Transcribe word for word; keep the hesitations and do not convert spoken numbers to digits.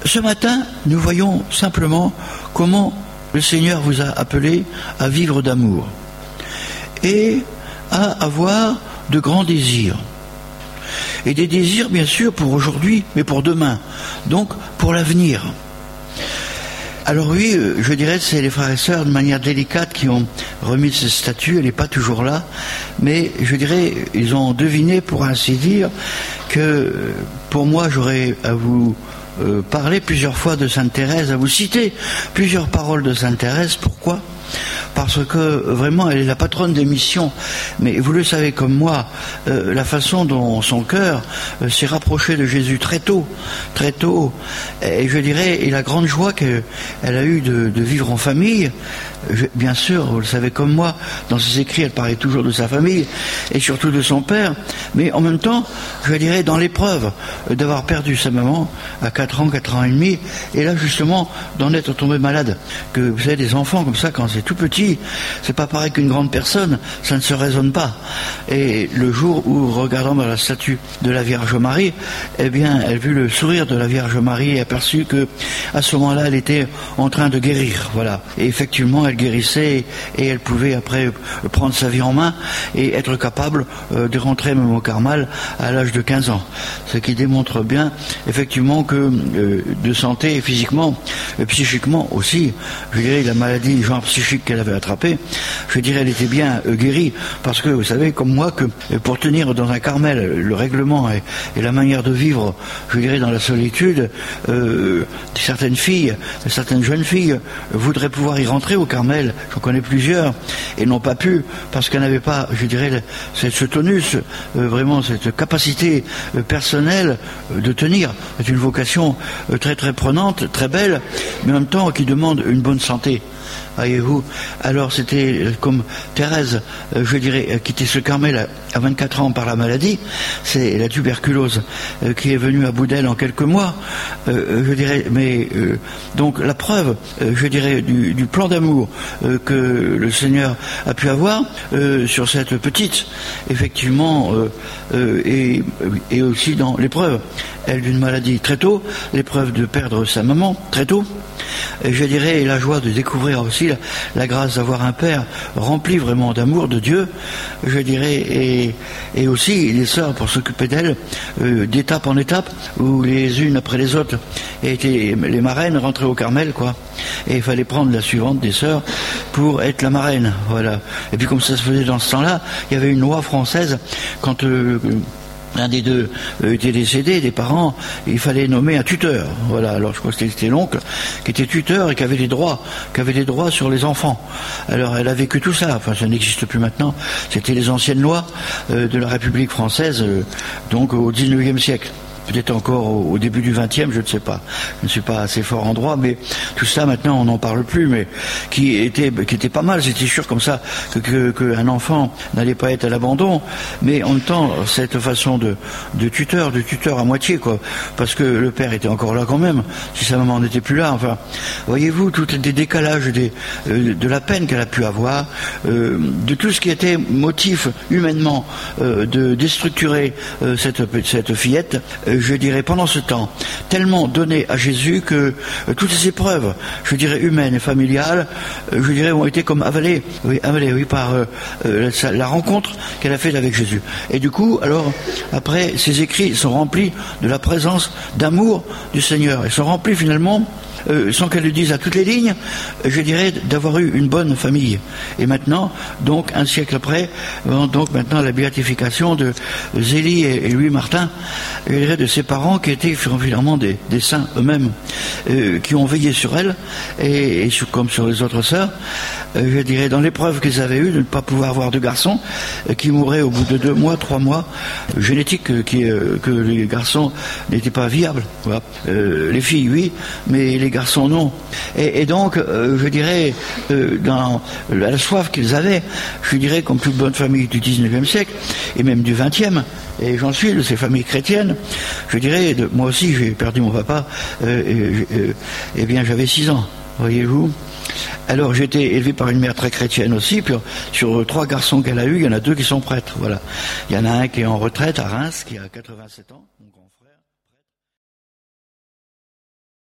ce matin, nous voyons simplement comment le Seigneur vous a appelé à vivre d'amour et à avoir de grands désirs. Et des désirs, bien sûr, pour aujourd'hui, mais pour demain, donc pour l'avenir. Alors oui, je dirais que c'est les frères et sœurs de manière délicate qui ont remis ce statut, elle n'est pas toujours là, mais je dirais, ils ont deviné, pour ainsi dire, que pour moi j'aurais à vous euh, parler plusieurs fois de Sainte Thérèse, à vous citer plusieurs paroles de Sainte Thérèse. Pourquoi ? Parce que vraiment elle est la patronne des missions, mais vous le savez comme moi, euh, la façon dont son cœur euh, s'est rapproché de Jésus très tôt, très tôt, et je dirais, et la grande joie qu'elle a eue de, de vivre en famille. Je, bien sûr, vous le savez comme moi, dans ses écrits elle parlait toujours de sa famille et surtout de son père, mais en même temps, je dirais, dans l'épreuve d'avoir perdu sa maman à quatre ans, quatre ans et demi, et là justement d'en être tombé malade. Que vous savez, des enfants comme ça, quand c'est tout petit, c'est pas pareil qu'une grande personne, ça ne se raisonne pas. Et le jour où, regardant vers la statue de la Vierge Marie, eh bien, elle vit le sourire de la Vierge Marie et aperçut que, à ce moment-là, elle était en train de guérir, voilà. Et effectivement, elle guérissait et elle pouvait après prendre sa vie en main et être capable euh, de rentrer même au Carmel à l'âge de quinze ans. Ce qui démontre bien, effectivement, que euh, de santé, physiquement, et psychiquement aussi, je dirais, la maladie genre psychique qu'elle avait attrapée, je dirais, elle était bien euh, guérie, parce que vous savez, comme moi, que euh, pour tenir dans un Carmel le règlement et, et la manière de vivre, je dirais, dans la solitude, euh, certaines filles, certaines jeunes filles euh, voudraient pouvoir y rentrer au Carmel, j'en connais plusieurs, et n'ont pas pu, parce qu'elles n'avaient pas, je dirais, cette, ce tonus, euh, vraiment cette capacité euh, personnelle euh, de tenir. C'est une vocation euh, très très prenante, très belle, mais en même temps qui demande une bonne santé. Voyez-vous, alors c'était comme Thérèse, euh, je dirais, euh, quittait ce Carmel à vingt-quatre ans par la maladie, c'est la tuberculose euh, qui est venue à bout d'elle en quelques mois, euh, je dirais, mais euh, donc la preuve, euh, je dirais, du, du plan d'amour euh, que le Seigneur a pu avoir euh, sur cette petite, effectivement, euh, euh, et, et aussi dans l'épreuve, elle d'une maladie très tôt, l'épreuve de perdre sa maman très tôt, et je dirais, la joie de découvrir aussi la, la grâce d'avoir un père rempli vraiment d'amour de Dieu, je dirais, et, et aussi les sœurs pour s'occuper d'elle euh, d'étape en étape, où les unes après les autres étaient les marraines rentraient au Carmel, quoi, et il fallait prendre la suivante des sœurs pour être la marraine, voilà. Et puis comme ça se faisait dans ce temps-là, il y avait une loi française, quand euh, l'un des deux euh, était décédé, des parents, il fallait nommer un tuteur. Voilà, alors je crois que c'était l'oncle qui était tuteur et qui avait des droits, qui avait des droits sur les enfants. Alors elle a vécu tout ça, enfin ça n'existe plus maintenant, c'était les anciennes lois euh, de la République française, euh, donc au dix-neuvième siècle. Peut-être encore au, au début du vingtième, je ne sais pas. Je ne suis pas assez fort en droit, mais tout ça maintenant on n'en parle plus, mais qui était, qui était pas mal. C'était sûr comme ça que, que, que un enfant n'allait pas être à l'abandon, mais en même temps cette façon de, de tuteur, de tuteur à moitié, quoi, parce que le père était encore là quand même, si sa maman n'était plus là. Enfin, voyez-vous, tout des décalages des, euh, de la peine qu'elle a pu avoir, euh, de tout ce qui était motif humainement euh, de déstructurer euh, cette, cette fillette. Euh, je dirais, pendant ce temps, tellement donné à Jésus que euh, toutes ces épreuves, je dirais, humaines et familiales, euh, je dirais, ont été comme avalées, oui, avalées, oui, par euh, euh, la, la rencontre qu'elle a faite avec Jésus. Et du coup, alors, après, ces écrits sont remplis de la présence d'amour du Seigneur. Ils sont remplis, finalement, Euh, sans qu'elle le dise à toutes les lignes, je dirais d'avoir eu une bonne famille. Et maintenant, donc un siècle après, donc maintenant la béatification de Zélie et, et Louis Martin, je dirais de ses parents qui étaient finalement des, des saints eux-mêmes, euh, qui ont veillé sur elle, et, et sur, comme sur les autres sœurs, euh, je dirais dans l'épreuve qu'ils avaient eue de ne pas pouvoir avoir de garçons, euh, qui mouraient au bout de deux mois, trois mois, euh, génétique, euh, qui, euh, que les garçons n'étaient pas viables. Voilà. Euh, les filles, oui, mais les garçons non. Et, et donc, euh, je dirais, euh, dans la soif qu'ils avaient, je dirais, comme toute bonne famille du dix-neuvième siècle, et même du vingtième, et j'en suis de ces familles chrétiennes, je dirais, de, moi aussi j'ai perdu mon papa, euh, et, euh, et bien j'avais six ans, voyez-vous. Alors j'ai été élevé par une mère très chrétienne aussi, puis sur trois garçons qu'elle a eus, il y en a deux qui sont prêtres, voilà. Il y en a un qui est en retraite à Reims, qui a quatre-vingt-sept ans, mon grand.